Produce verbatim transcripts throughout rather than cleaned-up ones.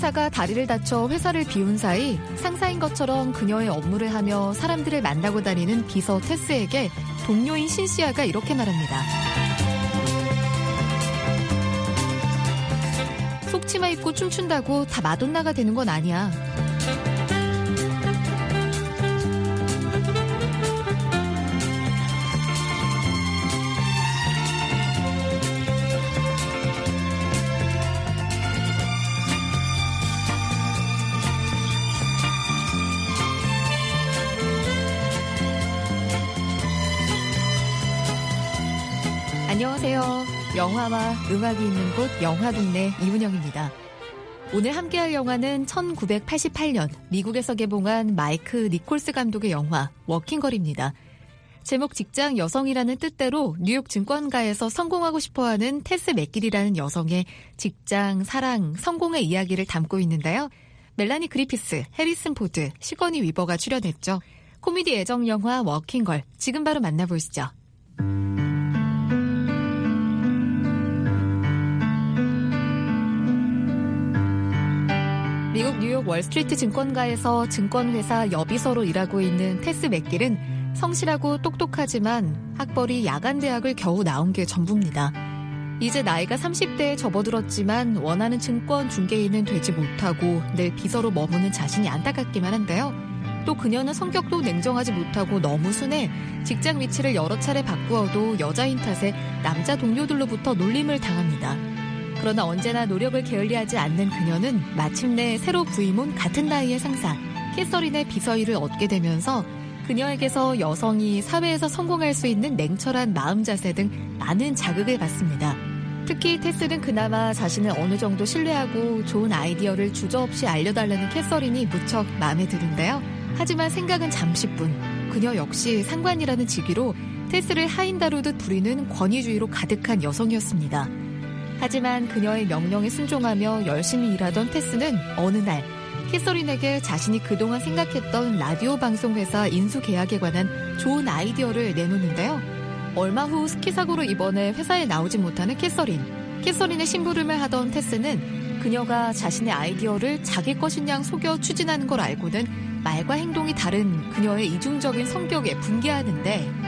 상사가 다리를 다쳐 회사를 비운 사이 상사인 것처럼 그녀의 업무를 하며 사람들을 만나고 다니는 비서 테스에게 동료인 신시아가 이렇게 말합니다. 속치마 입고 춤춘다고 다 마돈나가 되는 건 아니야. 안녕하세요. 영화와 음악이 있는 곳 영화동네 이문영입니다. 오늘 함께할 영화는 천구백팔십팔 년 미국에서 개봉한 마이크 니콜스 감독의 영화 워킹걸입니다. 제목 직장 여성이라는 뜻대로 뉴욕 증권가에서 성공하고 싶어하는 테스 맥길이라는 여성의 직장, 사랑, 성공의 이야기를 담고 있는데요. 멜라니 그리피스, 해리슨 포드, 시거니 위버가 출연했죠. 코미디 애정 영화 워킹걸, 지금 바로 만나보시죠. 미국 뉴욕 월스트리트 증권가에서 증권회사 여비서로 일하고 있는 테스 맥길은 성실하고 똑똑하지만 학벌이 야간대학을 겨우 나온 게 전부입니다. 이제 나이가 삼십 대에 접어들었지만 원하는 증권 중개인은 되지 못하고 늘 비서로 머무는 자신이 안타깝기만 한데요. 또 그녀는 성격도 냉정하지 못하고 너무 순해 직장 위치를 여러 차례 바꾸어도 여자인 탓에 남자 동료들로부터 놀림을 당합니다. 그러나 언제나 노력을 게을리하지 않는 그녀는 마침내 새로 부임온 같은 나이의 상사 캐서린의 비서일을 얻게 되면서 그녀에게서 여성이 사회에서 성공할 수 있는 냉철한 마음 자세 등 많은 자극을 받습니다. 특히 테스는 그나마 자신을 어느 정도 신뢰하고 좋은 아이디어를 주저없이 알려달라는 캐서린이 무척 마음에 드는데요. 하지만 생각은 잠시뿐. 그녀 역시 상관이라는 직위로 테스를 하인 다루듯 부리는 권위주의로 가득한 여성이었습니다. 하지만 그녀의 명령에 순종하며 열심히 일하던 테스는 어느 날 캐서린에게 자신이 그동안 생각했던 라디오 방송회사 인수 계약에 관한 좋은 아이디어를 내놓는데요. 얼마 후 스키 사고로 입원해 회사에 나오지 못하는 캐서린. 캐서린의 심부름을 하던 테스는 그녀가 자신의 아이디어를 자기 것인 양 속여 추진하는 걸 알고는 말과 행동이 다른 그녀의 이중적인 성격에 분개하는데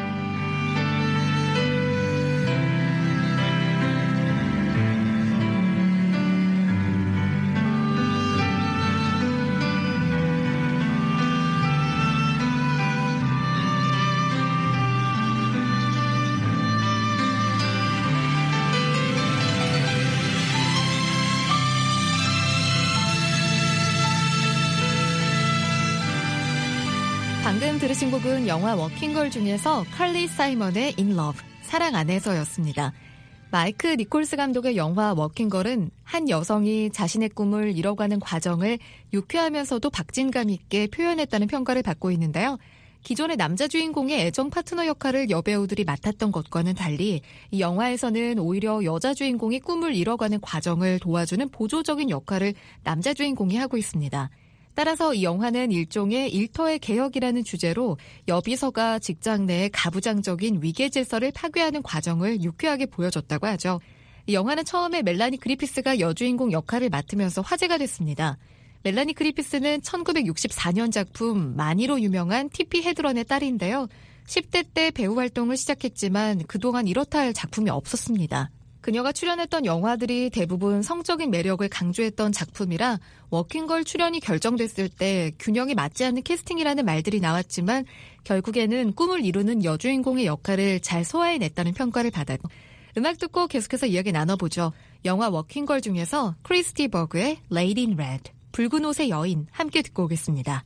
방금 들으신 곡은 영화 워킹걸 중에서 칼리 사이먼의 In Love, 사랑 안에서였습니다. 마이크 니콜스 감독의 영화 워킹걸은 한 여성이 자신의 꿈을 이뤄가는 과정을 유쾌하면서도 박진감 있게 표현했다는 평가를 받고 있는데요. 기존의 남자 주인공의 애정 파트너 역할을 여배우들이 맡았던 것과는 달리 이 영화에서는 오히려 여자 주인공이 꿈을 이뤄가는 과정을 도와주는 보조적인 역할을 남자 주인공이 하고 있습니다. 따라서 이 영화는 일종의 일터의 개혁이라는 주제로 여비서가 직장 내의 가부장적인 위계 질서를 파괴하는 과정을 유쾌하게 보여줬다고 하죠. 이 영화는 처음에 멜라니 그리피스가 여주인공 역할을 맡으면서 화제가 됐습니다. 멜라니 그리피스는 천구백육십사 년 작품 마니로 유명한 티피 헤드런의 딸인데요. 십 대 때 배우 활동을 시작했지만 그동안 이렇다 할 작품이 없었습니다. 그녀가 출연했던 영화들이 대부분 성적인 매력을 강조했던 작품이라 워킹걸 출연이 결정됐을 때 균형이 맞지 않는 캐스팅이라는 말들이 나왔지만 결국에는 꿈을 이루는 여주인공의 역할을 잘 소화해냈다는 평가를 받았고 음악 듣고 계속해서 이야기 나눠보죠. 영화 워킹걸 중에서 크리스티 버그의 Lady in Red, 붉은 옷의 여인 함께 듣고 오겠습니다.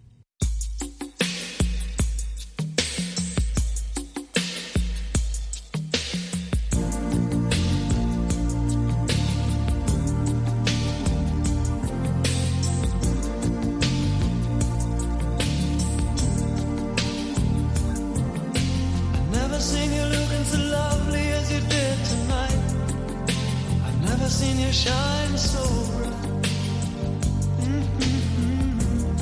Shine so bright. Mm-hmm.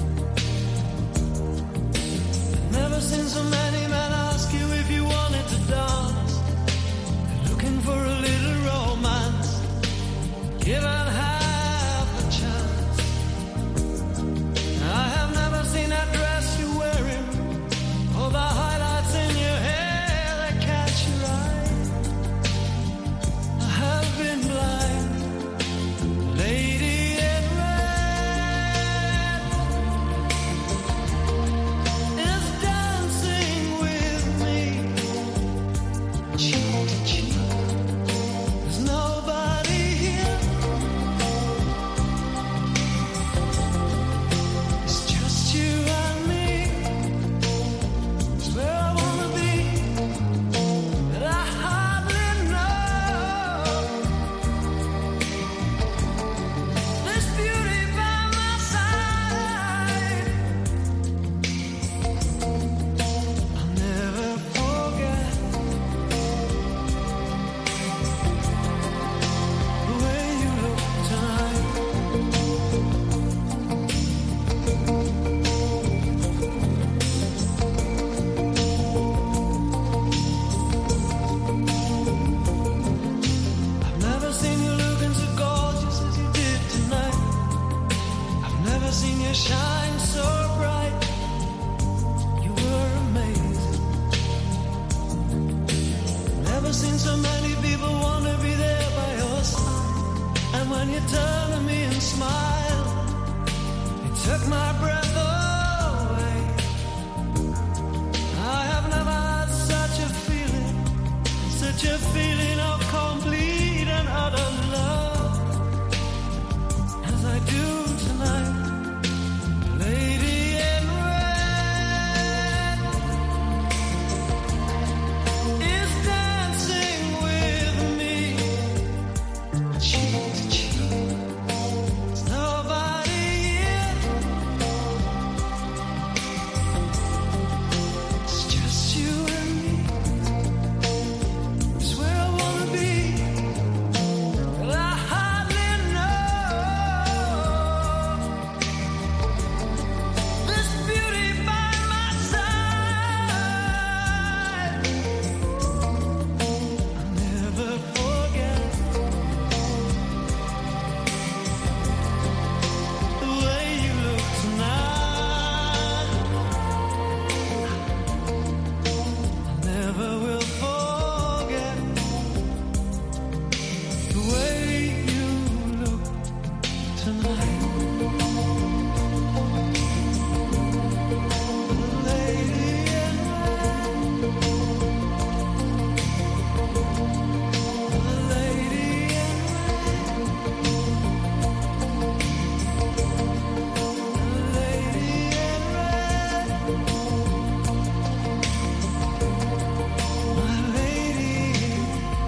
Never seen so many men ask you if you wanted to dance. They're looking for a little romance, given half a chance. Then you turned to me and smiled. You took my breath away. I have never had such a feeling, such a feeling of complete and utter love as I do tonight. Lady in red is dancing with me, cheek to cheek. There's nobody here. It's just you and me. It's where I wanna be. Well, I hardly know this beauty by my side. I'll never forget the way you look tonight. I never will forget the way you look tonight. Lady in red, lady in red, lady in red, my lady in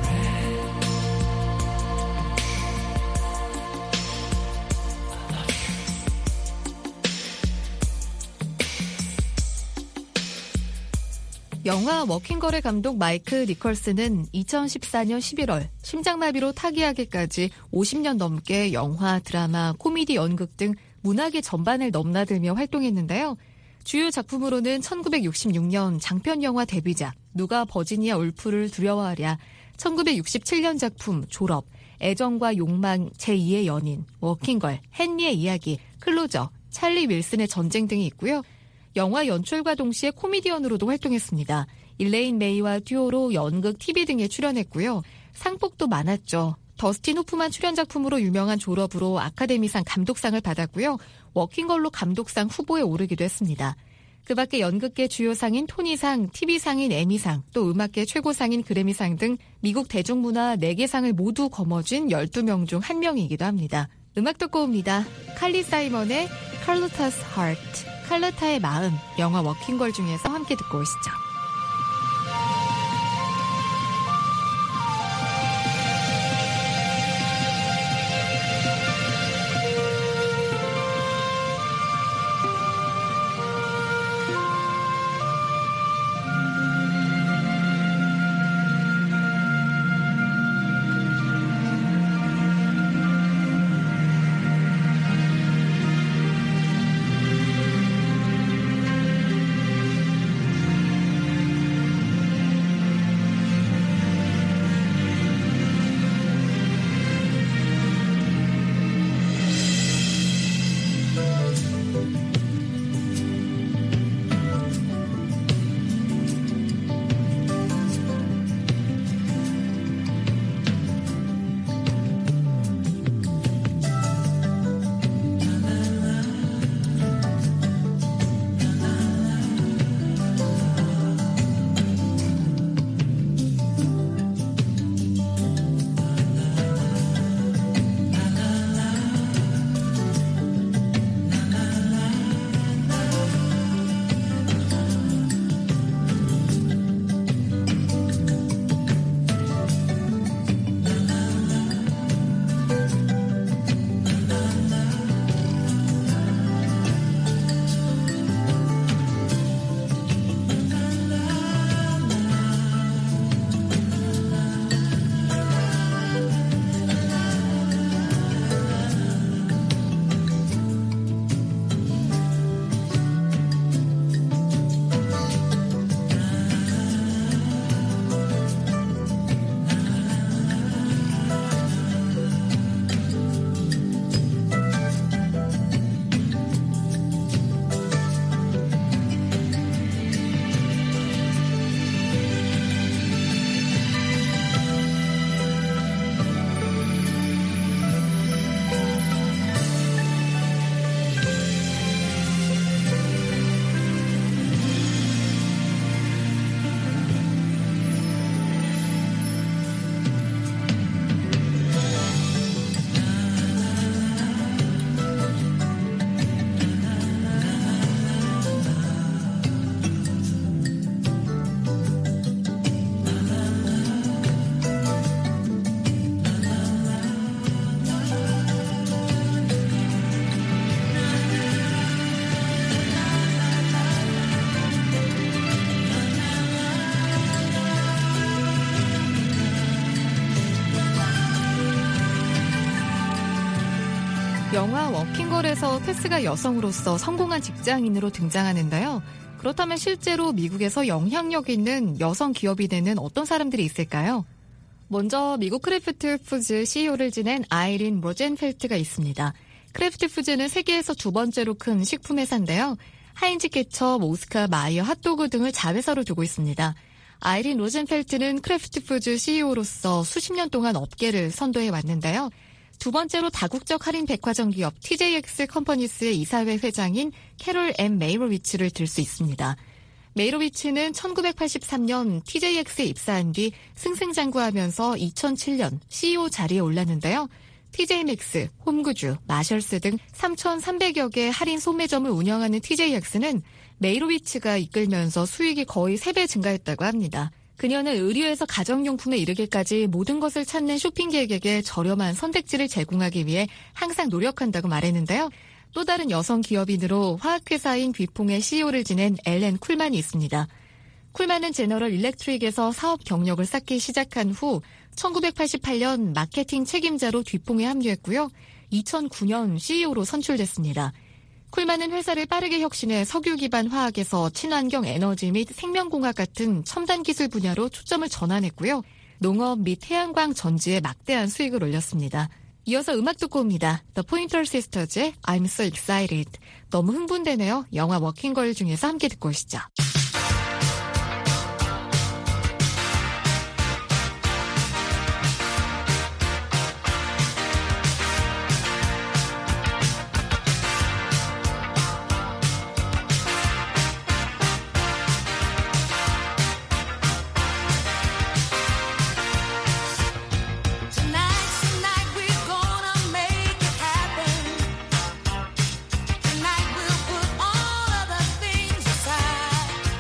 영화 워킹걸의 감독 마이크 니컬스는 이천십사 년 십일월 심장마비로 타계하기까지 오십 년 넘게 영화, 드라마, 코미디, 연극 등 문학의 전반을 넘나들며 활동했는데요. 주요 작품으로는 천구백육십육 년 장편 영화 데뷔작 누가 버지니아 울프를 두려워하랴, 천구백육십칠 년 작품 졸업, 애정과 욕망 제이의 연인, 워킹걸, 헨리의 이야기, 클로저, 찰리 윌슨의 전쟁 등이 있고요. 영화 연출과 동시에 코미디언으로도 활동했습니다. 일레인 메이와 듀오로 연극, 티비 등에 출연했고요. 상복도 많았죠. 더스틴 호프만 출연 작품으로 유명한 졸업으로 아카데미상 감독상을 받았고요. 워킹걸로 감독상 후보에 오르기도 했습니다. 그 밖에 연극계 주요상인 토니상, 티비상인 에미상, 또 음악계 최고상인 그래미상 등 미국 대중문화 네 개 상을 모두 거머쥔 열두 명 중 한 명이기도 합니다. 음악 듣고 옵니다. 칼리 사이먼의 Carlotta's Heart, 칼로타의 마음, 영화 워킹걸 중에서 함께 듣고 오시죠. 영화 워킹걸에서 테스가 여성으로서 성공한 직장인으로 등장하는데요. 그렇다면 실제로 미국에서 영향력 있는 여성 기업인에는 어떤 사람들이 있을까요? 먼저 미국 크래프트 푸즈 씨이오를 지낸 아이린 로젠펠트가 있습니다. 크래프트 푸즈는 세계에서 두 번째로 큰 식품 회사인데요. 하인즈 케첩, 오스카 마이어 핫도그 등을 자회사로 두고 있습니다. 아이린 로젠펠트는 크래프트 푸즈 씨이오로서 수십 년 동안 업계를 선도해 왔는데요. 두 번째로 다국적 할인 백화점 기업 티제이엑스 컴퍼니스의 이사회 회장인 캐롤 엠 메이로위츠를 들 수 있습니다. 메이로위츠는 천구백팔십삼 년 티제이엑스에 입사한 뒤 승승장구하면서 이천칠 년 씨이오 자리에 올랐는데요. 티제이맥스, 홈구주, 마셜스 등 삼천삼백여 개 할인 소매점을 운영하는 티제이엑스는 메이로위츠가 이끌면서 수익이 거의 세 배 증가했다고 합니다. 그녀는 의류에서 가정용품에 이르기까지 모든 것을 찾는 쇼핑객에게 저렴한 선택지를 제공하기 위해 항상 노력한다고 말했는데요. 또 다른 여성 기업인으로 화학회사인 귀퐁의 씨이오를 지낸 엘렌 쿨만이 있습니다. 쿨만은 제너럴 일렉트릭에서 사업 경력을 쌓기 시작한 후 천구백팔십팔 년 마케팅 책임자로 귀퐁에 합류했고요. 이천구 년 씨이오로 선출됐습니다. 쿨만은 회사를 빠르게 혁신해 석유 기반 화학에서 친환경 에너지 및 생명공학 같은 첨단 기술 분야로 초점을 전환했고요. 농업 및 태양광 전지에 막대한 수익을 올렸습니다. 이어서 음악 듣고 옵니다. The Pointer Sisters의 I'm So Excited. 너무 흥분되네요. 영화 워킹걸 중에서 함께 듣고 오시죠. Tonight we'll put all of the things aside.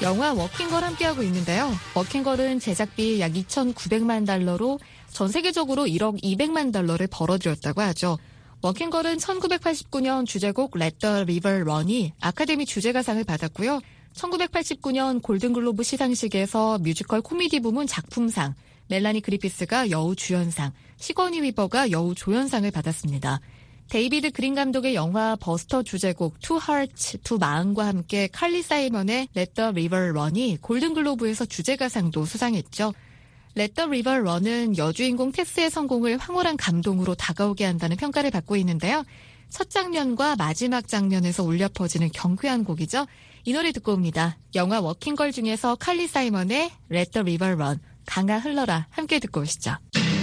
영화 워킹걸 함께하고 있는데요. 워킹걸은 제작비 약 이천구백만 달러로 전 세계적으로 일억 이백만 달러를 벌어들였다고 하죠. 워킹걸은 천구백팔십구 년 주제곡 Let the River Run이 아카데미 주제가상을 받았고요. 천구백팔십구 년 골든글로브 시상식에서 뮤지컬 코미디 부문 작품상, 멜라니 그리피스가 여우 주연상, 시거니 위버가 여우 조연상을 받았습니다. 데이비드 그린 감독의 영화 버스터 주제곡 Two Hearts, 두 마음과 함께 칼리 사이먼의 Let the River Run이 골든글로브에서 주제가상도 수상했죠. Let the River Run은 여주인공 테스의 성공을 황홀한 감동으로 다가오게 한다는 평가를 받고 있는데요. 첫 장면과 마지막 장면에서 울려 퍼지는 경쾌한 곡이죠. 이 노래 듣고 옵니다. 영화 워킹걸 중에서 칼리 사이먼의 Let the River Run, 강아 흘러라 함께 듣고 오시죠.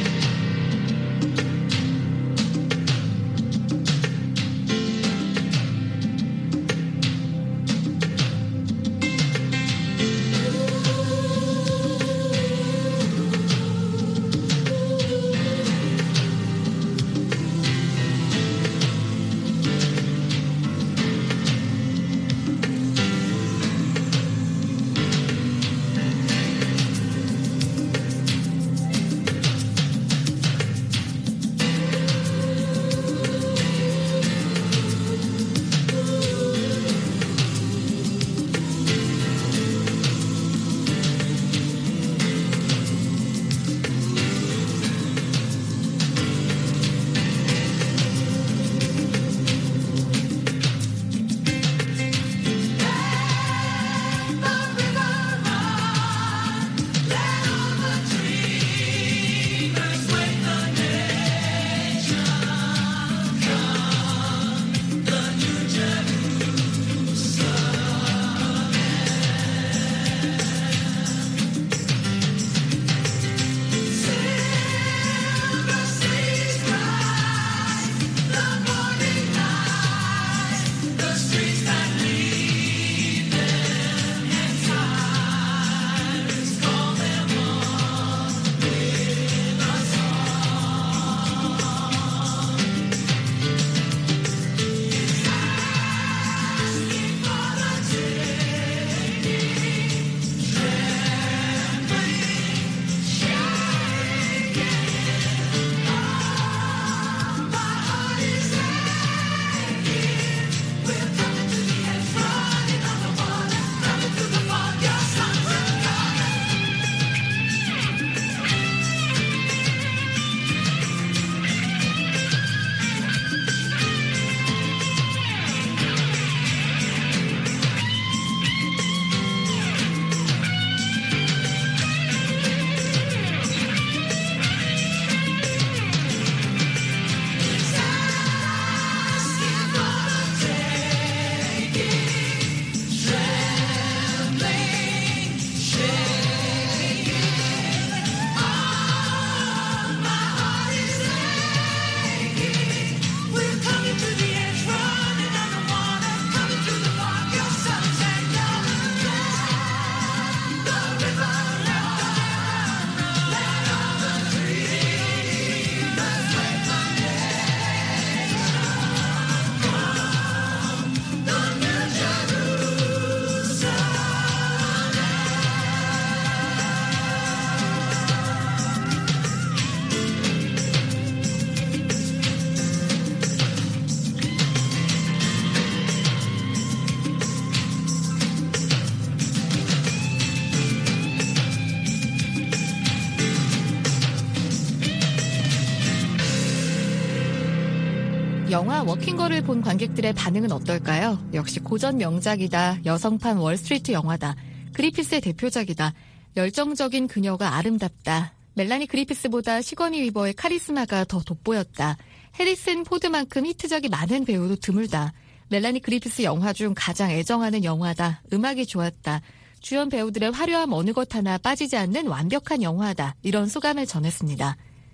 영화 워킹걸을 본 관객들의 반응은 어떨까요? 역시 고전 명작이다. 여성판 월스트리트 영화다. 그리피스의 대표작이다. 열정적인 그녀가 아름답다. 멜라니 그리피스보다 시거니 위버의 카리스마가 더 돋보였다. 해리슨 포드만큼 히트작이 많은 배우도 드물다. 멜라니 그리피스 영화 중 가장 애정하는 영화다. 음악이 좋았다. 주연 배우들의 화려함 어느 것 하나 빠지지 않는 완벽한 영화다. 이런 소감을 전했습니다.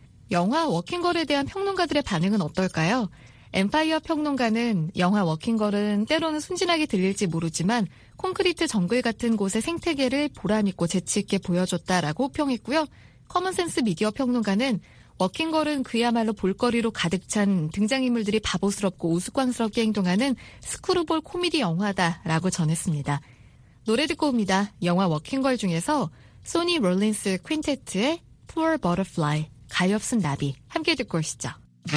영화 워킹걸에 대한 평론가들의 반응은 어떨까요? 엠파이어 평론가는 영화 워킹걸은 때로는 순진하게 들릴지 모르지만 콘크리트 정글 같은 곳의 생태계를 보람있고 재치있게 보여줬다라고 호평했고요. 커먼센스 미디어 평론가는 워킹걸은 그야말로 볼거리로 가득 찬 등장인물들이 바보스럽고 우스꽝스럽게 행동하는 스크루볼 코미디 영화다라고 전했습니다. 노래 듣고 옵니다. 영화 워킹걸 중에서 소니 롤린스 퀸테트의 Poor Butterfly, 가엾은 나비 함께 듣고 오시죠.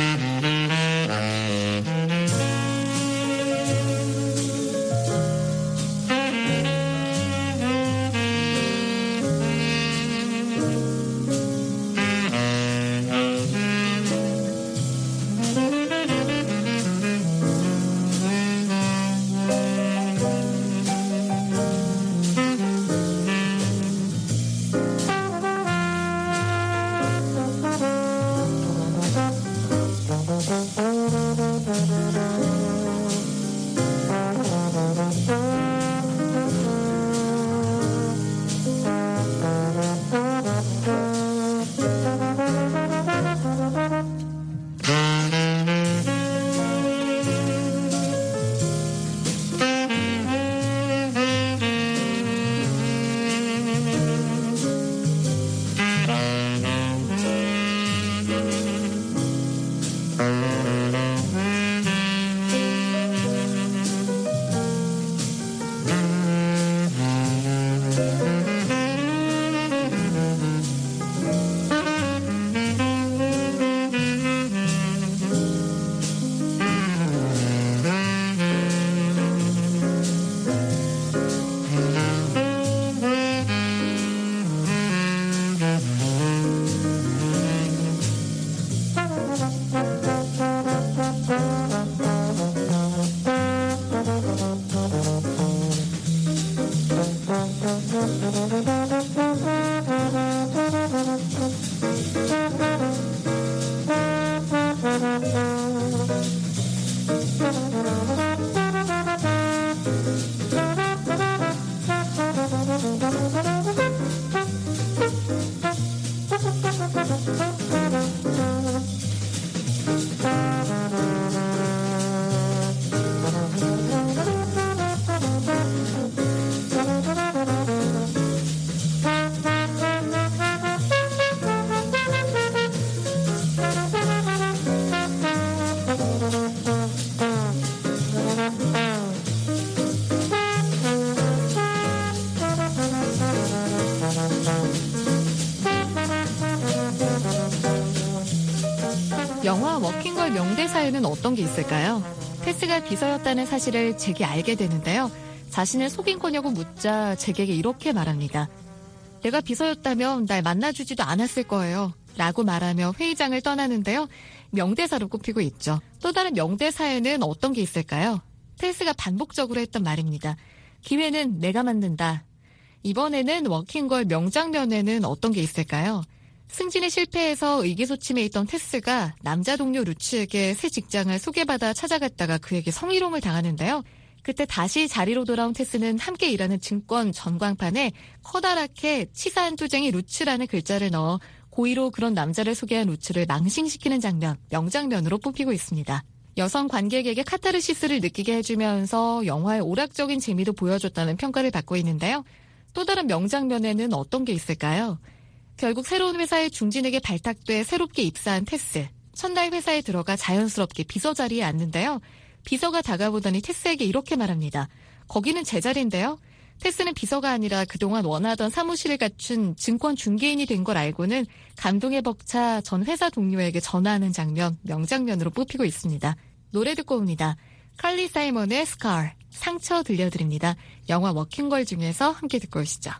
영화 워킹걸 명대사에는 어떤 게 있을까요? 테스가 비서였다는 사실을 잭이 알게 되는데요. 자신을 속인 거냐고 묻자 잭에게 이렇게 말합니다. 내가 비서였다면 날 만나주지도 않았을 거예요. 라고 말하며 회의장을 떠나는데요. 명대사로 꼽히고 있죠. 또 다른 명대사에는 어떤 게 있을까요? 테스가 반복적으로 했던 말입니다. 기회는 내가 만든다. 이번에는 워킹걸 명장면에는 어떤 게 있을까요? 승진에 실패해서 의기소침해 있던 테스가 남자 동료 루치에게 새 직장을 소개받아 찾아갔다가 그에게 성희롱을 당하는데요. 그때 다시 자리로 돌아온 테스는 함께 일하는 증권 전광판에 커다랗게 치사한 투쟁이 루츠라는 글자를 넣어 고의로 그런 남자를 소개한 루츠를 망신시키는 장면, 명장면으로 뽑히고 있습니다. 여성 관객에게 카타르시스를 느끼게 해주면서 영화의 오락적인 재미도 보여줬다는 평가를 받고 있는데요. 또 다른 명장면에는 어떤 게 있을까요? 결국 새로운 회사에 중진에게 발탁돼 새롭게 입사한 테스. 첫날 회사에 들어가 자연스럽게 비서 자리에 앉는데요. 비서가 다가보더니 테스에게 이렇게 말합니다. 거기는 제 자리인데요. 테스는 비서가 아니라 그동안 원하던 사무실을 갖춘 증권 중개인이 된 걸 알고는 감동에 벅차 전 회사 동료에게 전화하는 장면, 명장면으로 뽑히고 있습니다. 노래 듣고 옵니다. 칼리 사이먼의 스칼, 상처 들려드립니다. 영화 워킹걸 중에서 함께 듣고 오시죠.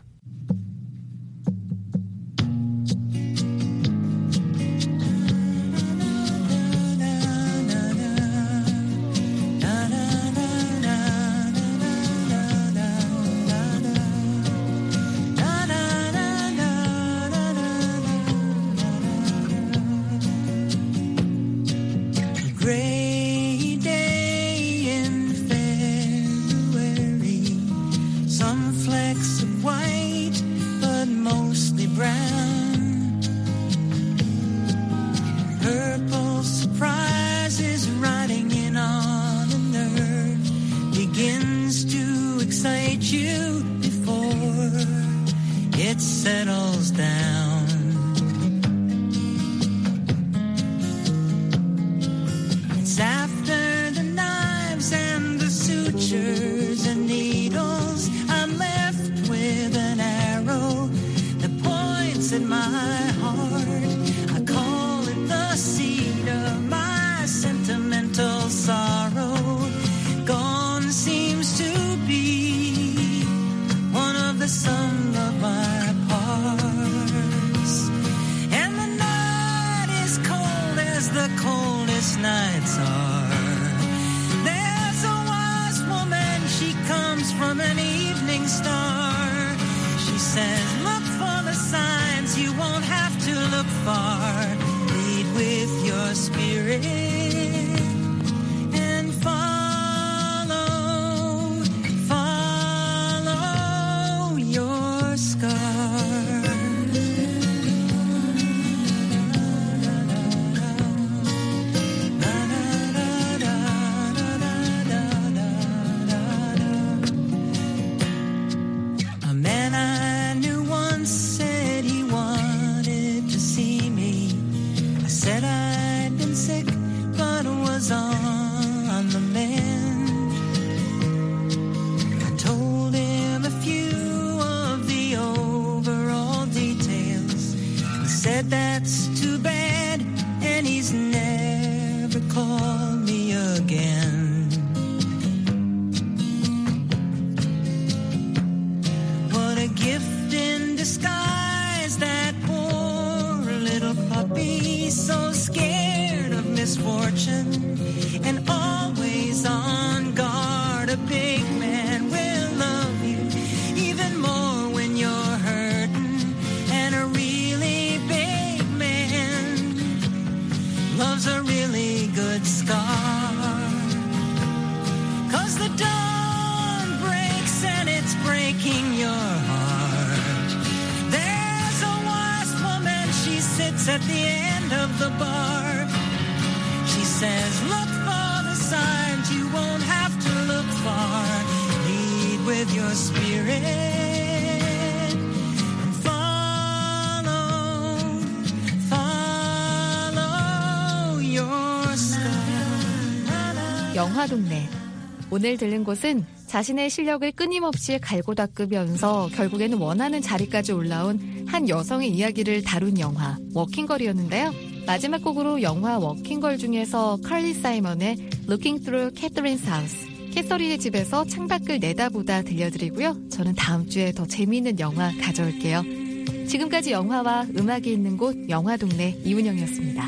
After the knives and the sutures and needles, I'm left sum of our parts. And the night is cold as the coldest nights are. There's a wise woman, she comes from an evening star. She says, look for the signs, you won't have to look far. Lead with your spirit and follow, follow your scar. A man I knew once said he wanted to see me. I said I'd been sick but was on the mend. I told him a few of the overall details. He said that's too bad, and he's never called me again. What a gift in disguise, that poor little puppy, so scared of misfortune and always on guard. A big man will love you even more when you're hurting, and a really big man loves a really good scar. 'Cause the dawn breaks and it's breaking your heart. There's a wise woman, she sits at the end of the bar. She says, look for the signs, you won't have to look far. Lead with your spirit and follow, follow your star. 영화동네. 오늘 들른 곳은 자신의 실력을 끊임없이 갈고 닦으면서 결국에는 원하는 자리까지 올라온 한 여성의 이야기를 다룬 영화 워킹걸이었는데요. 마지막 곡으로 영화 워킹걸 중에서 칼리 사이먼의 Looking Through Catherine's House, 캐서린의 집에서 창밖을 내다보다 들려드리고요. 저는 다음 주에 더 재미있는 영화 가져올게요. 지금까지 영화와 음악이 있는 곳 영화동네 이은영이었습니다.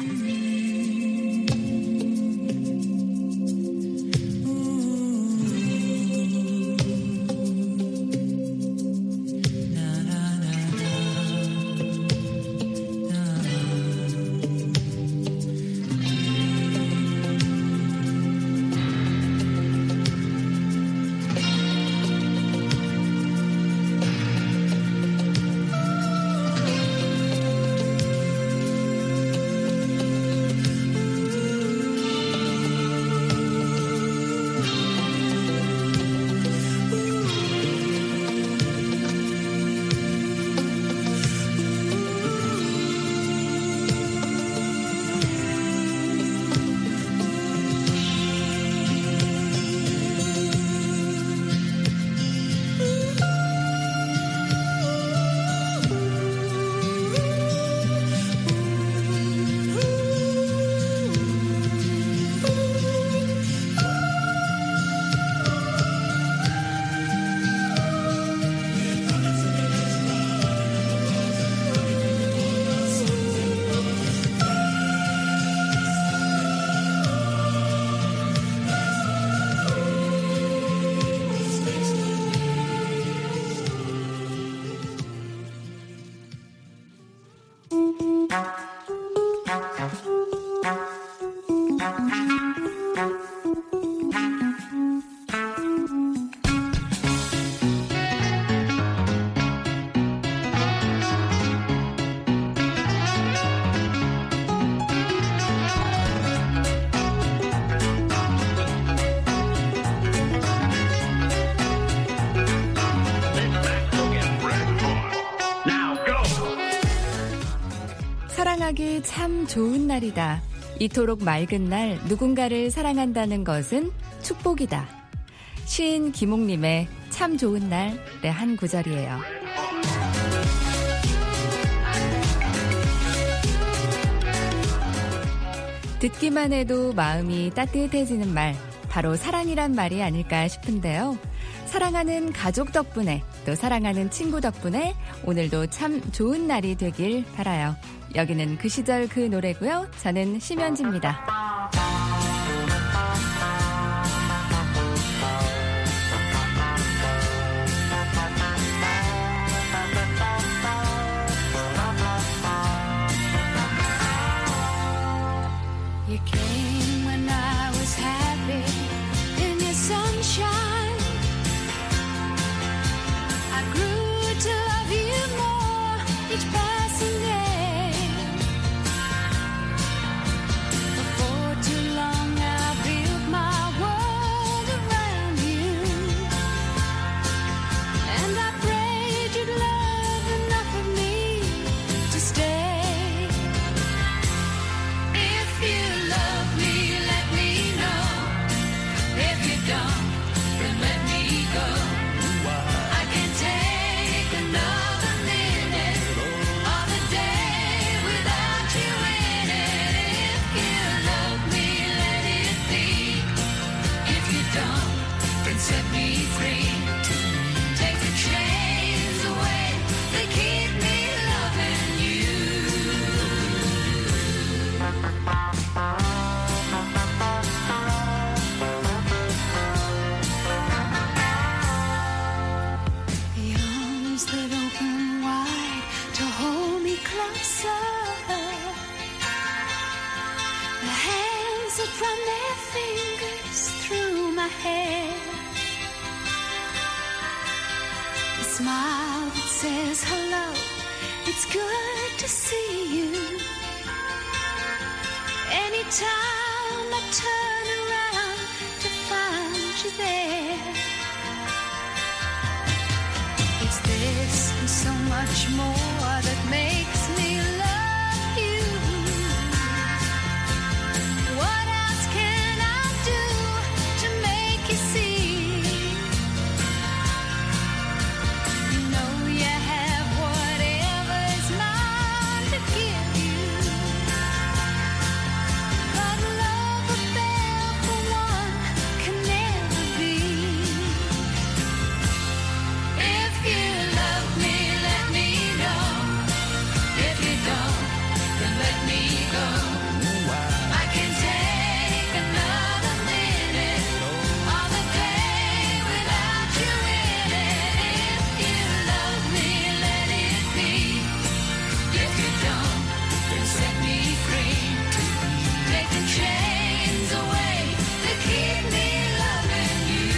사랑하기 참 좋은 날이다. 이토록 맑은 날 누군가를 사랑한다는 것은 축복이다. 시인 김옥님의 참 좋은 날의 한 구절이에요. 듣기만 해도 마음이 따뜻해지는 말, 바로 사랑이란 말이 아닐까 싶은데요. 사랑하는 가족 덕분에 또 사랑하는 친구 덕분에 오늘도 참 좋은 날이 되길 바라요. 여기는 그 시절 그 노래고요. 저는 심연지입니다. You came when I was happy in your sunshine. I grew to love you more each passing day. For too long I built my world around you, and I prayed you'd love enough of me to stay. If you love me, let me know. If you don't, then let me go. I can't take another minute of the day without you in it. If you love me, let it be. If you don't, then set me free. Take the chains away that keep me loving you. The arms that open wide to hold me closer. The hands that run their fingers through my hair. The smile that says hello, it's good to see you. Anytime I turn around to find you there. It's this and so much more that makes me love you. What else can I do to make you see? You know you have whatever is mine to give you. But love affair for one can never be. If you love me, let me know. If you don't, then let me go. I can take another minute of the day without you in it. If you love me, let it be. If you don't, then set me free. Take the chains away that keep me loving you.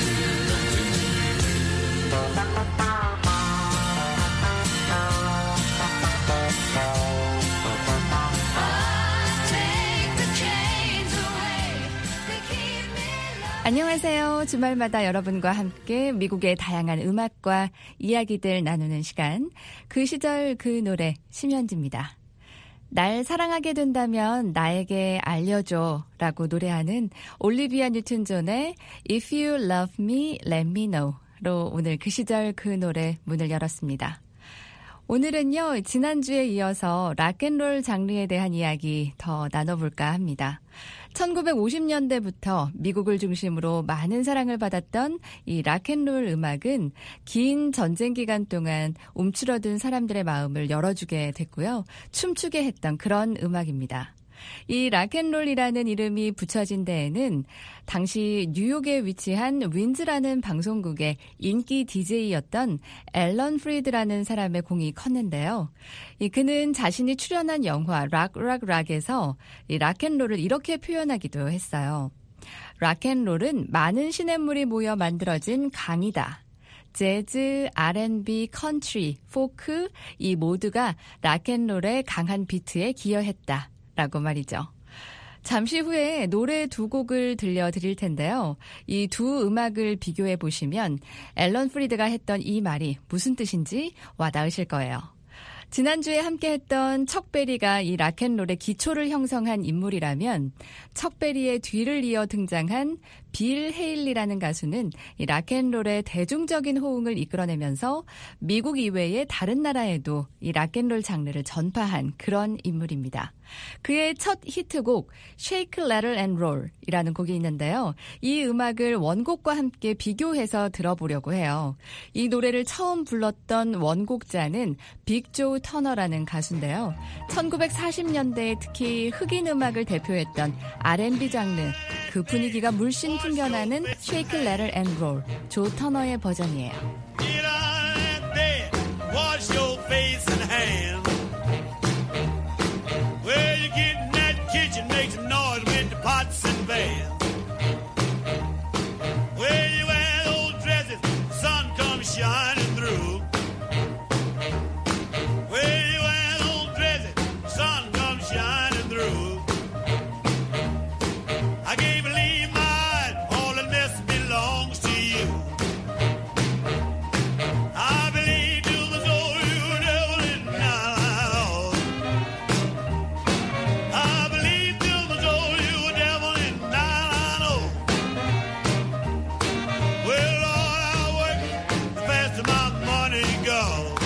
Take the chains away that keep me loving. 안녕하세요. 주말마다 여러분과 함께 미국의 다양한 음악과 이야기들 나누는 시간. 그 시절 그 노래 심연지입니다. 날 사랑하게 된다면 나에게 알려줘 라고 노래하는 올리비아 뉴튼 존의 If You Love Me, Let Me Know 로 오늘 그 시절 그 노래 문을 열었습니다. 오늘은요, 지난주에 이어서 락앤롤 장르에 대한 이야기 더 나눠볼까 합니다. 천구백오십 년대부터 미국을 중심으로 많은 사랑을 받았던 이 락앤롤 음악은 긴 전쟁 기간 동안 움츠러든 사람들의 마음을 열어주게 됐고요. 춤추게 했던 그런 음악입니다. 이 락앤롤이라는 이름이 붙여진 데에는 당시 뉴욕에 위치한 윈즈라는 방송국의 인기 디제이였던 앨런 프리드라는 사람의 공이 컸는데요. 이 그는 자신이 출연한 영화 락, 락, 락에서 이 락앤롤을 이렇게 표현하기도 했어요. 락앤롤은 많은 시냇물이 모여 만들어진 강이다. 재즈, 알앤비, 컨트리, 포크 이 모두가 락앤롤의 강한 비트에 기여했다. 라고 말이죠. 잠시 후에 노래 두 곡을 들려드릴 텐데요. 이 두 음악을 비교해 보시면 앨런 프리드가 했던 이 말이 무슨 뜻인지 와닿으실 거예요. 지난주에 함께했던 척베리가 이 락앤롤의 기초를 형성한 인물이라면 척베리의 뒤를 이어 등장한 빌 헤일리라는 가수는 이 락앤롤의 대중적인 호응을 이끌어내면서 미국 이외의 다른 나라에도 이 락앤롤 장르를 전파한 그런 인물입니다. 그의 첫 히트곡 Shake, Rattle and Roll이라는 곡이 있는데요. 이 음악을 원곡과 함께 비교해서 들어보려고 해요. 이 노래를 처음 불렀던 원곡자는 빅조 터너라는 가수인데요. 천구백사십 년대에 특히 흑인 음악을 대표했던 알앤비 장르, 그 분위기가 물씬 풍겨나는 Shake, Rattle and Roll, 조 터너의 버전이에요. Get on that bed, wash your face and hands. Well, you get in that kitchen, make some noise with the pots and pans. Well, you wear those dresses, sun comes shining through. Well, you wear those dresses, sun comes shining through. I can't believe my eyes, all of this belongs to you. I believe to my soul you never let me down. I believe to my soul you never let me down. Well, Lord, I work the faster my money goes.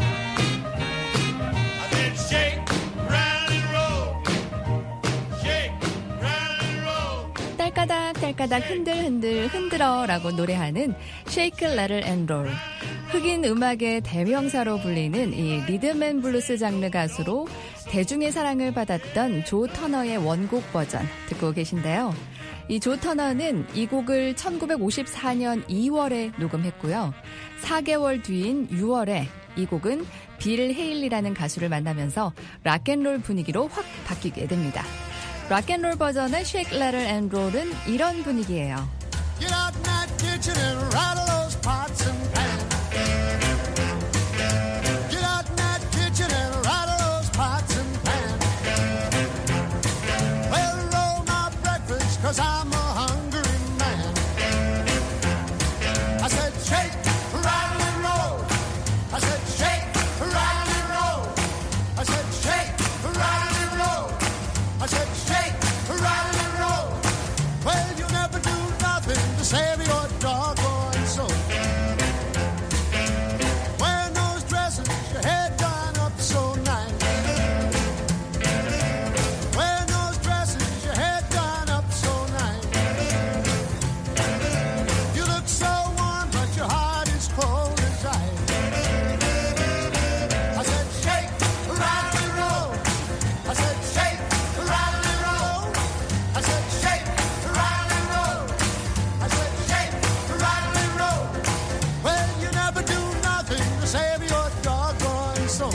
I said shake, round and roll, shake, round and roll. 딸까닥 딸까닥 흔들흔들 흔들어라고 노래하는 Shake, Rattle and Roll. 흑인 음악의 대명사로 불리는 이 리듬앤블루스 장르 가수로 대중의 사랑을 받았던 조 터너의 원곡 버전 듣고 계신데요. 이 조 터너는 이 곡을 천구백오십사 년 이월에 녹음했고요. 사 개월 뒤인 유월에 이 곡은 빌 헤일리라는 가수를 만나면서 락앤롤 분위기로 확 바뀌게 됩니다. 락앤롤 버전의 Shake, Rattle and Roll은 이런 분위기예요. Get out in that kitchen and rattle those pots and pans. Get out in that kitchen and rattle those pots and pans. Well, roll my breakfast, cause I'm a hungry man. I said shake, rattle and roll. I said shake, rattle and roll. I said shake, rattle and roll. I said shake, rattle and roll. Well, you never do nothing to save your doggone soul. Wearing those dresses, your head done up so nice. Wearing those dresses, your head done up so nice. You look so warm, but your heart is cold as ice. I said shake, rattle and roll. I said shake, rattle and roll. I said shake, rattle and roll. I said shake, rattle and roll. Well, you never do nothing to save your doggone soul.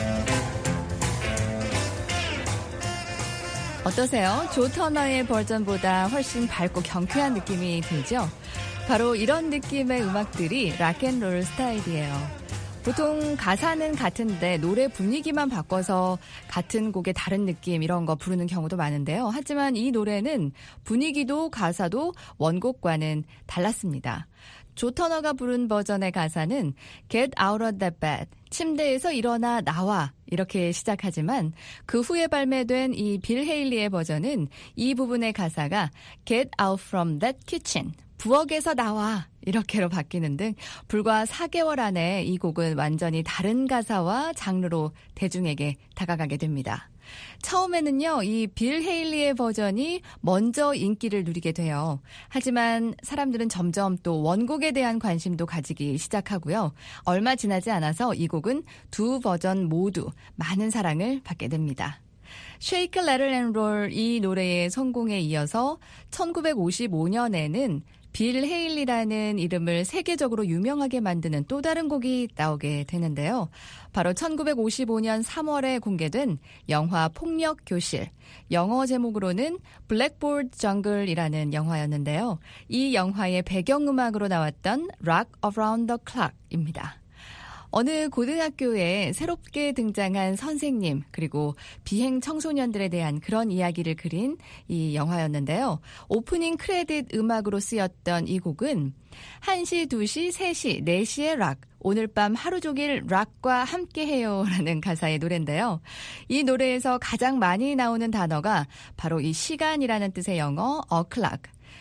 어떠세요? 조 터너의 버전보다 훨씬 밝고 경쾌한 느낌이 들죠? 바로 이런 느낌의 음악들이 락앤롤 스타일이에요. 보통 가사는 같은데 노래 분위기만 바꿔서 같은 곡의 다른 느낌 이런 거 부르는 경우도 많은데요. 하지만 이 노래는 분위기도 가사도 원곡과는 달랐습니다. 조 터너가 부른 버전의 가사는 Get out of that bed, 침대에서 일어나 나와 이렇게 시작하지만 그 후에 발매된 이 빌 헤일리의 버전은 이 부분의 가사가 Get out from that kitchen, 부엌에서 나와 이렇게로 바뀌는 등 불과 사 개월 안에 이 곡은 완전히 다른 가사와 장르로 대중에게 다가가게 됩니다. 처음에는요, 이 빌 헤일리의 버전이 먼저 인기를 누리게 돼요. 하지만 사람들은 점점 또 원곡에 대한 관심도 가지기 시작하고요. 얼마 지나지 않아서 이 곡은 두 버전 모두 많은 사랑을 받게 됩니다. Shake, Rattle and Roll 이 노래의 성공에 이어서 천구백오십오 년에는 빌 헤일리라는 이름을 세계적으로 유명하게 만드는 또 다른 곡이 나오게 되는데요. 바로 천구백오십오 년 삼월에 공개된 영화 폭력교실, 영어 제목으로는 블랙보드 정글이라는 영화였는데요. 이 영화의 배경음악으로 나왔던 Rock Around the Clock입니다. 어느 고등학교에 새롭게 등장한 선생님 그리고 비행 청소년들에 대한 그런 이야기를 그린 이 영화였는데요. 오프닝 크레딧 음악으로 쓰였던 이 곡은 한 시, 두 시, 세 시, 네 시의 락, 오늘 밤 하루 종일 락과 함께해요 라는 가사의 노래인데요. 이 노래에서 가장 많이 나오는 단어가 바로 이 시간이라는 뜻의 영어 o'clock.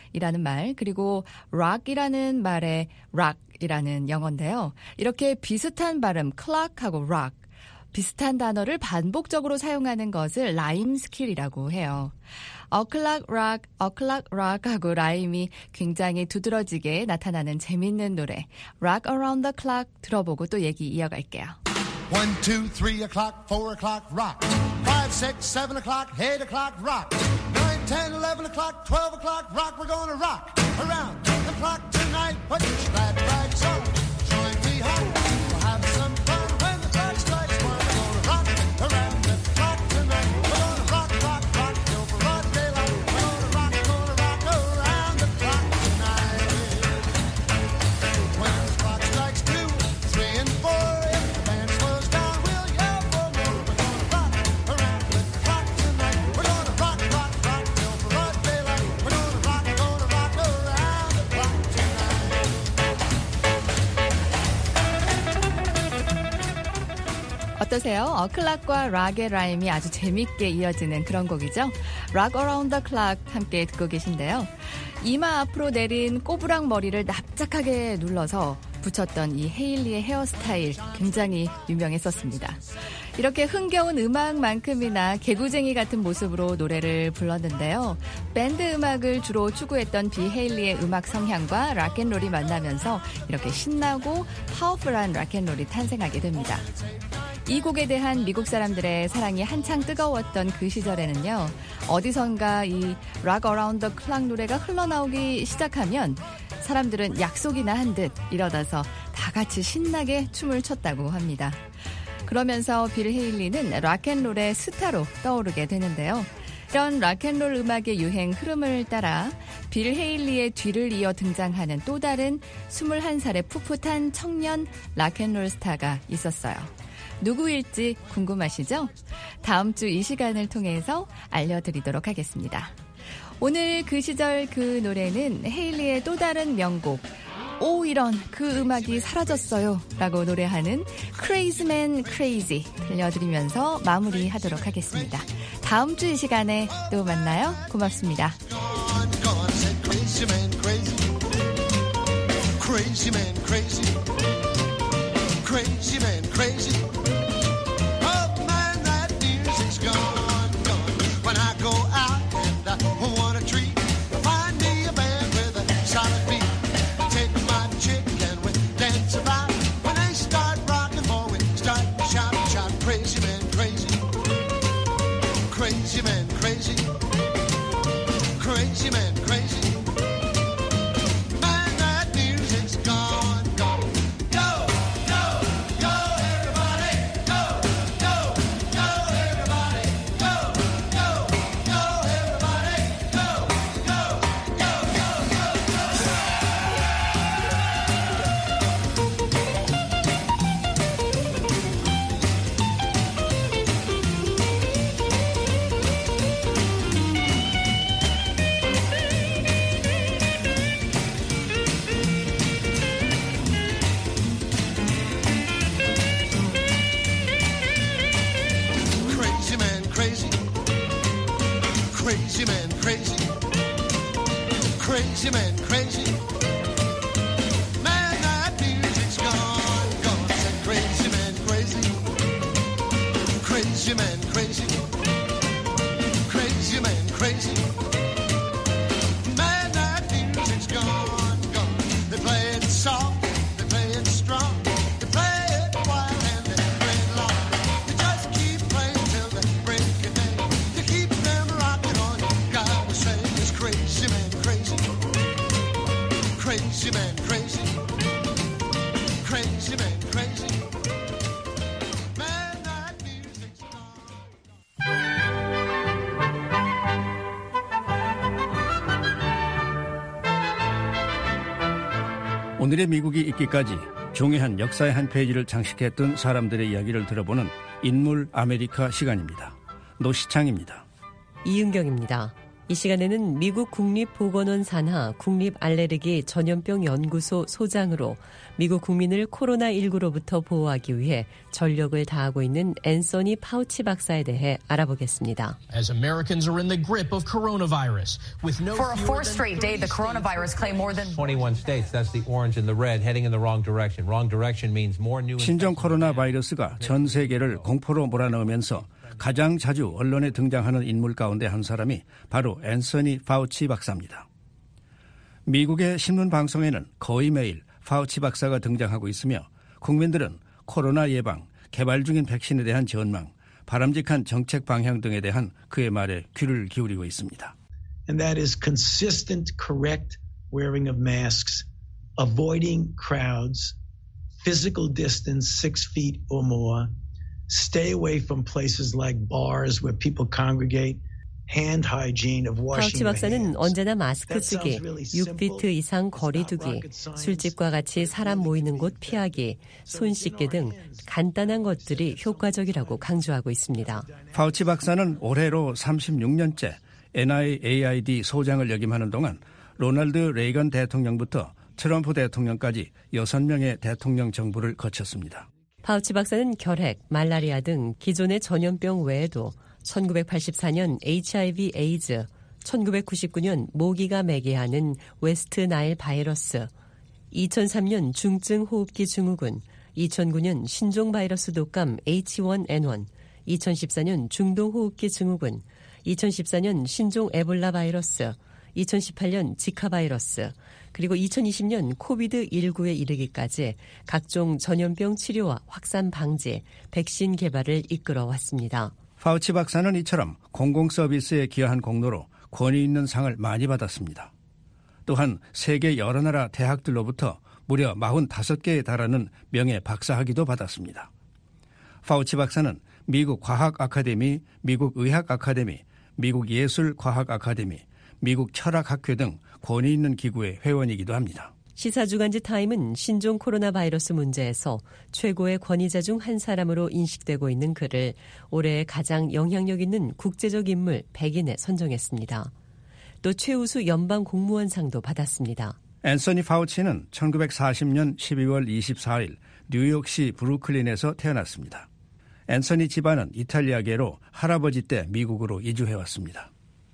이라는 말, 그리고 rock이라는 말의 rock이라는 영어인데요. 이렇게 비슷한 발음, clock하고 rock, 비슷한 단어를 반복적으로 사용하는 것을 라임 스킬이라고 해요. o'clock rock, o'clock rock 하고 라임이 굉장히 두드러지게 나타나는 재밌는 노래 Rock Around the Clock 들어보고 또 얘기 이어갈게요. One, two, three o'clock, four o'clock, rock. Five, six, seven o'clock, eight o'clock, rock. Nine, ten, eleven o'clock, twelve o'clock, rock. We're gonna rock around the clock tonight. Put your glad rags on, join me home. We'll have some fun when the clock strikes one. We're gonna rock around the clock tonight. We're gonna rock, rock, rock till broad daylight. We're gonna rock, gonna rock around the clock tonight. When the clock strikes two, three, and four. 어떠세요? 어클락과 락의 라임이 아주 재밌게 이어지는 그런 곡이죠. Rock Around the Clock 함께 듣고 계신데요. 이마 앞으로 내린 꼬부랑 머리를 납작하게 눌러서 붙였던 이 헤일리의 헤어스타일 굉장히 유명했었습니다. 이렇게 흥겨운 음악만큼이나 개구쟁이 같은 모습으로 노래를 불렀는데요. 밴드 음악을 주로 추구했던 비 헤일리의 음악 성향과 락앤롤이 만나면서 이렇게 신나고 파워풀한 락앤롤이 탄생하게 됩니다. 이 곡에 대한 미국 사람들의 사랑이 한창 뜨거웠던 그 시절에는요. 어디선가 이 Rock Around the Clock 노래가 흘러나오기 시작하면 사람들은 약속이나 한 듯 일어나서 다 같이 신나게 춤을 췄다고 합니다. 그러면서 빌 헤일리는 락앤롤의 스타로 떠오르게 되는데요. 이런 락앤롤 음악의 유행 흐름을 따라 빌 헤일리의 뒤를 이어 등장하는 또 다른 스물한 살의 풋풋한 청년 락앤롤 스타가 있었어요. 누구일지 궁금하시죠? 다음 주 이 시간을 통해서 알려드리도록 하겠습니다. 오늘 그 시절 그 노래는 헤일리의 또 다른 명곡 오 이런 그 음악이 사라졌어요 라고 노래하는 Crazy Man Crazy 들려드리면서 마무리하도록 하겠습니다. 다음 주 이 시간에 또 만나요. 고맙습니다. Crazy man, crazy. Crazy man, crazy. Crazy man, crazy. Oh man, that music's gone, gone. When I go out and I want a treat, find me a band with a solid beat. Take my chick and we dance about. When they start rocking, boy, we start to shout, shout. Crazy man, crazy. Crazy man, crazy. Crazy man, crazy. Man, that music's gone, gone. Go, go, go, everybody. Go, go, go, everybody. Go, go, go, everybody. Go, go, go, go, go, go. Crazy man, crazy. Crazy man, crazy. Crazy man, crazy. Man, that music's gone, gone. Said crazy man, crazy. Crazy man, crazy. Crazy man, crazy. Man, that music's gone, gone. They play it soft, they play it strong. They play it wild and they play it long. They just keep playing till they break a day. To keep them rocking on, gotta say it's crazy man, crazy. Crazy man, crazy. Crazy man, crazy. Man, that music's gone. 오늘의 미국이 있기까지 중요한 역사의 한 페이지를 장식했던 사람들의 이야기를 들어보는 인물 아메리카 시간입니다. 노시창입니다. 이은경입니다. 이 시간에는 미국 국립보건원 산하 국립알레르기 전염병 연구소 소장으로 미국 국민을 코로나십구로부터 보호하기 위해 전력을 다하고 있는 앤서니 파우치 박사에 대해 알아보겠습니다. As Americans are in the grip of coronavirus, with no For a fourth straight day, the coronavirus claimed more than twenty-one states. That's the orange and the red heading in the wrong direction. Wrong direction means more new. 신종 코로나 바이러스가 전 세계를 공포로 몰아넣으면서 가장 자주 언론에 등장하는 인물 가운데 한 사람이 바로 앤서니 파우치 박사입니다. 미국의 신문 방송에는 거의 매일 파우치 박사가 등장하고 있으며 국민들은 코로나 예방, 개발 중인 백신에 대한 전망, 바람직한 정책 방향 등에 대한 그의 말에 귀를 기울이고 있습니다. And that is consistent, correct wearing of masks, avoiding crowds, physical distance six feet or more, stay away from places like bars where people congregate, hand hygiene of washing 파우치 your 박사는 hands. 언제나 마스크 쓰기, 육 피트 이상 거리 두기, 술집과 같이 사람 모이는 곳 피하기, 손 씻기 등 간단한 것들이 효과적이라고 강조하고 있습니다. 파우치 박사는 올해로 삼십육 년째 엔아이에이아이디 소장을 역임하는 동안 로널드 레이건 대통령부터 트럼프 대통령까지 여섯 명의 대통령 정부를 거쳤습니다. 파우치 박사는 결핵, 말라리아 등 기존의 전염병 외에도 천구백팔십사 년 에이치아이브이 에이즈, 천구백구십구 년 모기가 매개하는 웨스트 나일 바이러스, 이천삼 년 중증 호흡기 증후군, 이천구 년 신종 바이러스 독감 에이치 원 엔 원, 이천십사 년 중동 호흡기 증후군, 이천십사 년 신종 에볼라 바이러스, 이천십팔 년 지카 바이러스, 그리고 이천이십 년 코비드 십구에 이르기까지 각종 전염병 치료와 확산 방지, 백신 개발을 이끌어 왔습니다. 파우치 박사는 이처럼 공공 서비스에 기여한 공로로 권위 있는 상을 많이 받았습니다. 또한 세계 여러 나라 대학들로부터 무려 사십오 개에 달하는 명예 박사학위도 받았습니다. 파우치 박사는 미국 과학 아카데미, 미국 의학 아카데미, 미국 예술 과학 아카데미, 미국 철학학회 등 권위 있는 기구의 회원이기도 합니다. 시사주간지 타임은 신종 코로나 바이러스 문제에서 최고의 권위자 중 한 사람으로 인식되고 있는 그를 올해 가장 영향력 있는 국제적 인물 백인에 선정했습니다. 또 최우수 연방 공무원상도 받았습니다. 앤서니 파우치는 천구백사십 년 십이월 이십사일 뉴욕시 브루클린에서 태어났습니다. 앤서니 집안은 이탈리아계로 할아버지 때 미국으로 이주해왔습니다.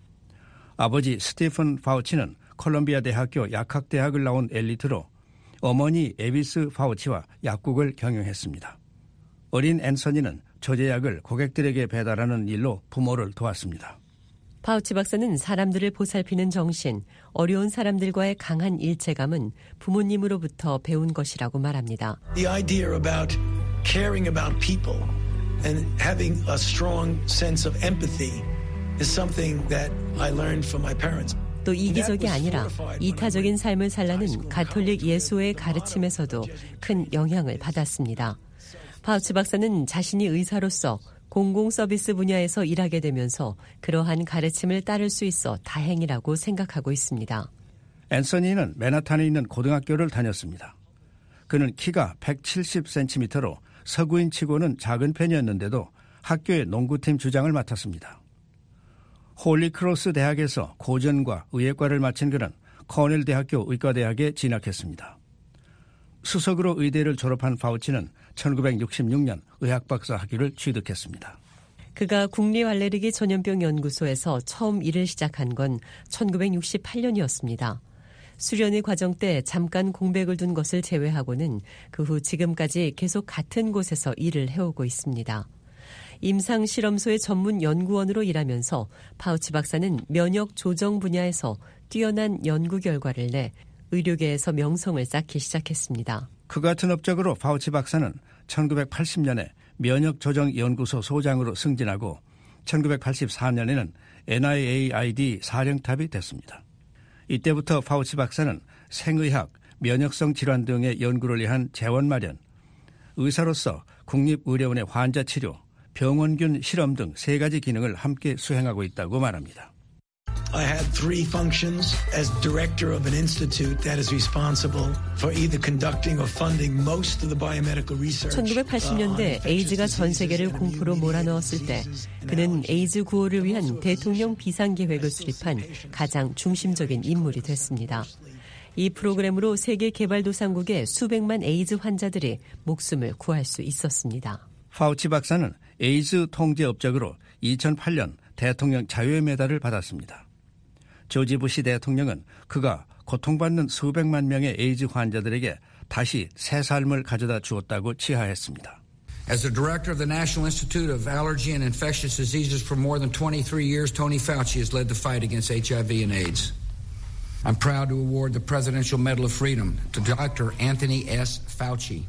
아버지 스티픈 파우치는 콜롬비아 대학교 약학대학을 나온 엘리트로 어머니 에비스 파우치와 약국을 경영했습니다. 어린 앤서니는 조제약을 고객들에게 배달하는 일로 부모를 도왔습니다. 파우치 박사는 사람들을 보살피는 정신, 어려운 사람들과의 강한 일체감은 부모님으로부터 배운 것이라고 말합니다. The idea about caring about people and having a strong sense of empathy is something that I learned from my parents. 또 이기적이 아니라 이타적인 삶을 살라는 가톨릭 예수의 가르침에서도 큰 영향을 받았습니다. 파우치 박사는 자신이 의사로서 공공 서비스 분야에서 일하게 되면서 그러한 가르침을 따를 수 있어 다행이라고 생각하고 있습니다. 앤서니는 맨하탄에 있는 고등학교를 다녔습니다. 그는 키가 백칠십 센티미터로 서구인치고는 작은 편이었는데도 학교의 농구팀 주장을 맡았습니다. 홀리크로스 대학에서 고전과 의예과를 마친 그는 코넬 대학교 의과대학에 진학했습니다. 수석으로 의대를 졸업한 파우치는 천구백육십육 년 의학박사 학위를 취득했습니다. 그가 국립알레르기 전염병 연구소에서 처음 일을 시작한 건 천구백육십팔 년이었습니다. 수련의 과정 때 잠깐 공백을 둔 것을 제외하고는 그 후 지금까지 계속 같은 곳에서 일을 해오고 있습니다. 임상실험소의 전문 연구원으로 일하면서 파우치 박사는 면역 조정 분야에서 뛰어난 연구 결과를 내 의료계에서 명성을 쌓기 시작했습니다. 그 같은 업적으로 파우치 박사는 천구백팔십 년에 면역조정연구소 소장으로 승진하고 천구백팔십사 년에는 엔아이에이아이디 사령탑이 됐습니다. 이때부터 파우치 박사는 생의학, 면역성 질환 등의 연구를 위한 재원 마련, 의사로서 국립의료원의 환자 치료, 병원균 실험 등 세 가지 기능을 함께 수행하고 있다고 말합니다. I had three functions as director of an institute that is responsible for either conducting or funding most of the biomedical research. 천구백팔십 년대 에이즈가 전 세계를 공포로 몰아넣었을 때 그는 에이즈 구호를 위한 대통령 비상계획을 수립한 가장 중심적인 인물이 됐습니다. 이 프로그램으로 세계 개발도상국의 수백만 에이즈 환자들이 목숨을 구할 수 있었습니다. 파우치 박사는 에이즈 통제 업적으로 이천팔 년 대통령 자유의 메달을 받았습니다. 조지 부시 대통령은 그가 고통받는 수백만 명의 에이즈 환자들에게 다시 새 삶을 가져다 주었다고 치하했습니다. As the director of the National Institute of Allergy and Infectious Diseases for more than twenty-three years, Tony Fauci has led the fight against H I V and AIDS. I'm proud to award the Presidential Medal of Freedom to Doctor Anthony S. Fauci.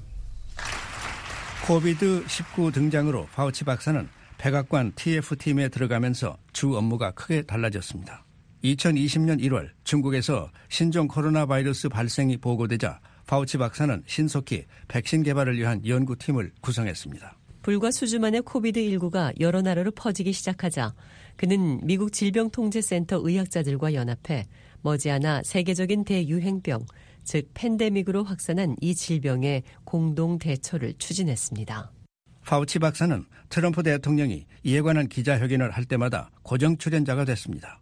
코비드 십구 등장으로 파우치 박사는 백악관 티에프팀에 들어가면서 주 업무가 크게 달라졌습니다. 이천이십 년 일월 중국에서 신종 코로나 바이러스 발생이 보고되자 파우치 박사는 신속히 백신 개발을 위한 연구팀을 구성했습니다. 불과 수주 만에 코비드 십구가 여러 나라로 퍼지기 시작하자 그는 미국 질병통제센터 의학자들과 연합해 머지않아 세계적인 대유행병, 즉 팬데믹으로 확산한 이 질병의 공동 대처를 추진했습니다. 파우치 박사는 트럼프 대통령이 이에 관한 기자회견을 할 때마다 고정 출연자가 됐습니다.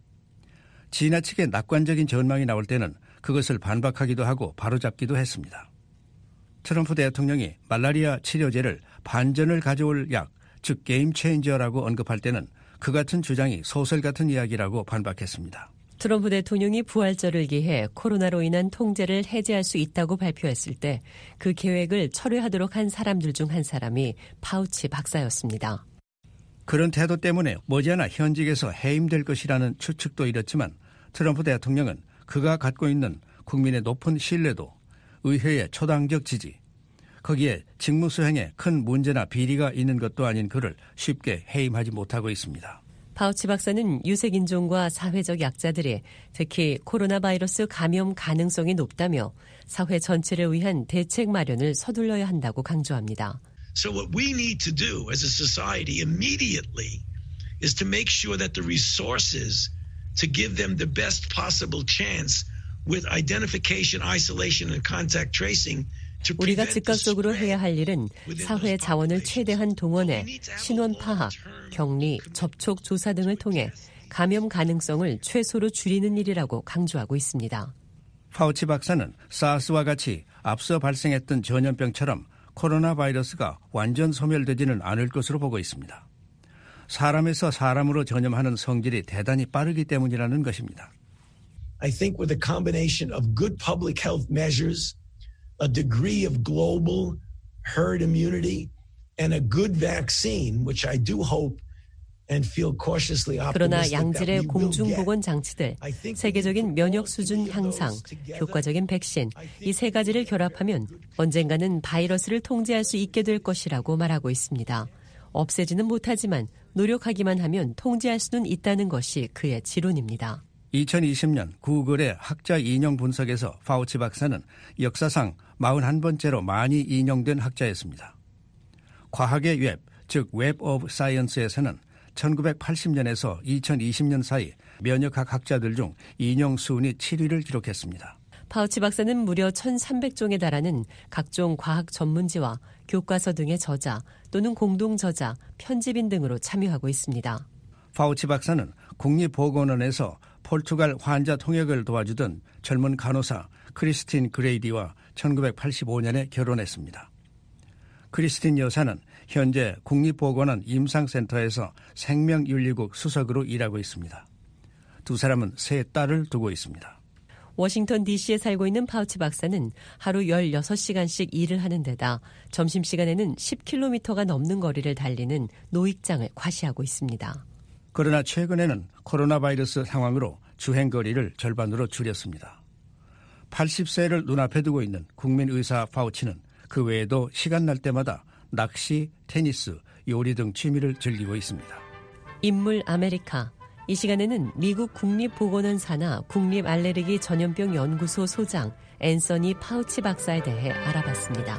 지나치게 낙관적인 전망이 나올 때는 그것을 반박하기도 하고 바로잡기도 했습니다. 트럼프 대통령이 말라리아 치료제를 반전을 가져올 약, 즉 게임 체인저라고 언급할 때는 그 같은 주장이 소설 같은 이야기라고 반박했습니다. 트럼프 대통령이 부활절을 기해 코로나로 인한 통제를 해제할 수 있다고 발표했을 때 그 계획을 철회하도록 한 사람들 중 한 사람이 파우치 박사였습니다. 그런 태도 때문에 머지않아 현직에서 해임될 것이라는 추측도 이렇지만 트럼프 대통령은 그가 갖고 있는 국민의 높은 신뢰도, 의회의 초당적 지지, 거기에 직무 수행에 큰 문제나 비리가 있는 것도 아닌 그를 쉽게 해임하지 못하고 있습니다. 파우치 박사는 유색인종과 사회적 약자들이 특히 코로나 바이러스 감염 가능성이 높다며 사회 전체를 위한 대책 마련을 서둘러야 한다고 강조합니다. So what we need to do as a society immediately is to make sure that the resources to give them the best possible chance with identification, isolation, and contact tracing. 우리가 즉각적으로 해야 할 일은 사회 자원을 최대한 동원해 신원 파악, 격리, 접촉 조사 등을 통해 감염 가능성을 최소로 줄이는 일이라고 강조하고 있습니다. 파우치 박사는 사스와 같이 앞서 발생했던 전염병처럼 코로나 바이러스가 완전 소멸되지는 않을 것으로 보고 있습니다. 사람에서 사람으로 전염하는 성질이 대단히 빠르기 때문이라는 것입니다. I think with a combination of good public health measures, a degree of global herd immunity, and a good vaccine, which I do hope and feel cautiously optimistic 그러나 that we 양질의 will 공중보건 get. 장치들, 세계적인 면역 수준 향상, 효과적인 백신, 이 세 가지를 결합하면 언젠가는 바이러스를 통제할 수 있게 될 것이라고 말하고 있습니다. 없애지는 못하지만 노력하기만 하면 통제할 수는 있다는 것이 그의 지론입니다. 이천이십 년 구글의 학자 인용 분석에서 파우치 박사는 역사상 사십일 번째로 많이 인용된 학자였습니다. 과학의 웹, 즉 웹 오브 사이언스에서는 천구백팔십 년에서 이천이십 년 사이 면역학 학자들 중 인용 순위 칠 위를 기록했습니다. 파우치 박사는 무려 천삼백 종에 달하는 각종 과학 전문지와 교과서 등의 저자 또는 공동 저자, 편집인 등으로 참여하고 있습니다. 파우치 박사는 국립보건원에서 포르투갈 환자 통역을 도와주던 젊은 간호사 크리스틴 그레이디와 천구백팔십오 년에 결혼했습니다. 크리스틴 여사는 현재 국립보건원 임상센터에서 생명윤리국 수석으로 일하고 있습니다. 두 사람은 세 딸을 두고 있습니다. 워싱턴 디씨에 살고 있는 파우치 박사는 하루 열여섯 시간씩 일을 하는 데다 점심시간에는 십 킬로미터가 넘는 거리를 달리는 노익장을 과시하고 있습니다. 그러나 최근에는 코로나 바이러스 상황으로 주행거리를 절반으로 줄였습니다. 팔십 세를 눈앞에 두고 있는 국민의사 파우치는 그 외에도 시간 날 때마다 낚시, 테니스, 요리 등 취미를 즐기고 있습니다. 인물 아메리카. 이 시간에는 미국 국립보건원 산하 국립알레르기 전염병 연구소 소장 앤서니 파우치 박사에 대해 알아봤습니다.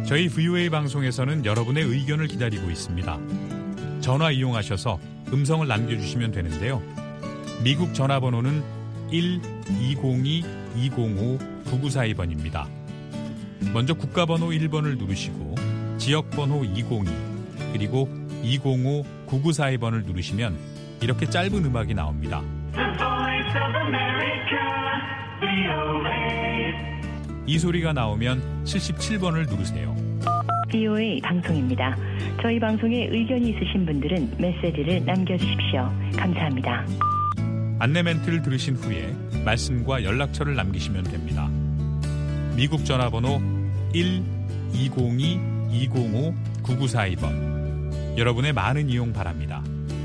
저희 브이오에이 방송에서는 여러분의 의견을 기다리고 있습니다. 전화 이용하셔서 음성을 남겨주시면 되는데요. 미국 전화번호는 일 이공이 이공오 구구사이 번입니다. 먼저 국가번호 일 번을 누르시고 지역번호 이공이 그리고 이공오 구구사이 번을 누르시면 이렇게 짧은 음악이 나옵니다. 이 소리가 나오면 칠십칠 번을 누르세요. 브이오에이 방송입니다. 저희 방송에 의견이 있으신 분들은 메시지를 남겨주십시오. 감사합니다. 안내 멘트를 들으신 후에 말씀과 연락처를 남기시면 됩니다. 미국 전화번호 일 이공이 이공오 구구사이 번. 여러분의 많은 이용 바랍니다.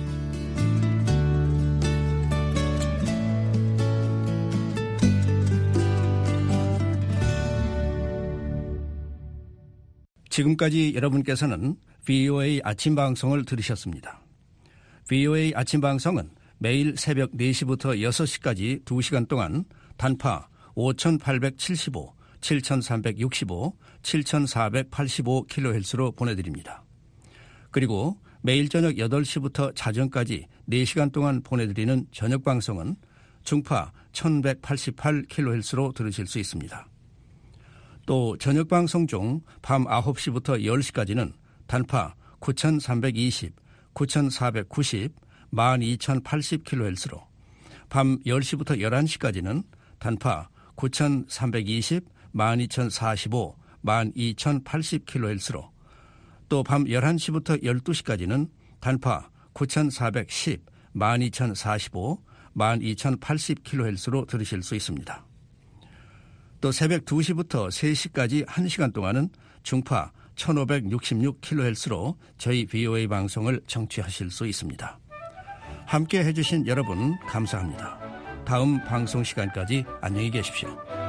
지금까지 여러분께서는 브이오에이 아침 방송을 들으셨습니다. 브이오에이 아침 방송은 매일 새벽 네 시부터 여섯 시까지 두 시간 동안 단파 오천팔백칠십오, 칠천삼백육십오, 칠천사백팔십오 킬로헤르츠로 보내드립니다. 그리고 매일 저녁 여덟 시부터 자정까지 네 시간 동안 보내드리는 저녁 방송은 중파 천백팔십팔 킬로헤르츠로 들으실 수 있습니다. 또 저녁 방송 중 밤 아홉 시부터 열 시까지는 단파 구천삼백이십, 구천사백구십, 만 이천팔십 킬로헤르츠로, 밤 열 시부터 열한 시까지는 단파 구천삼백이십, 만 이천사십오, 만 이천팔십 킬로헤르츠로, 또 밤 열한 시부터 열두 시까지는 단파 구천사백십, 만 이천사십오, 만 이천팔십 킬로헤르츠로 들으실 수 있습니다. 또 새벽 두 시부터 세 시까지 한 시간 동안은 중파 천오백육십육 킬로헤르츠로 저희 브이오에이 방송을 청취하실 수 있습니다. 함께 해주신 여러분 감사합니다. 다음 방송 시간까지 안녕히 계십시오.